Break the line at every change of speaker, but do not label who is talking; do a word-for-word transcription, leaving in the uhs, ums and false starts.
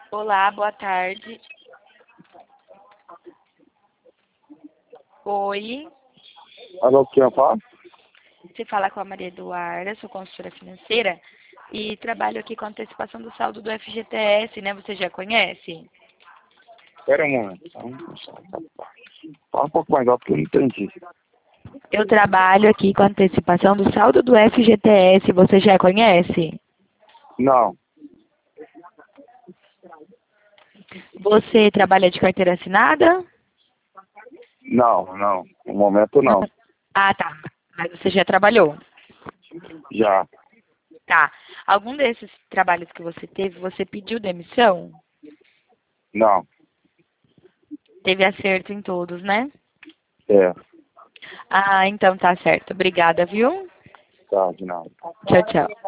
Olá, boa tarde. Oi,
Alô, quem fala?
você fala com a Maria Eduarda, sou consultora financeira e trabalho aqui com antecipação do saldo do F G T S, né? Você já conhece?
Espera um momento. Fala um pouco mais alto que eu não entendi.
Eu trabalho aqui com antecipação do saldo do F G T S, você já conhece?
Não,
Você trabalha de carteira assinada?
não, não. No momento
Não.
não.
Ah, tá. Mas você já trabalhou?
Já.
Tá. Algum desses trabalhos que você teve, você pediu demissão?
Não.
Teve acerto em todos, né?
É.
Ah, então tá certo. Obrigada, viu?
Tá, de nada.
Tchau, tchau.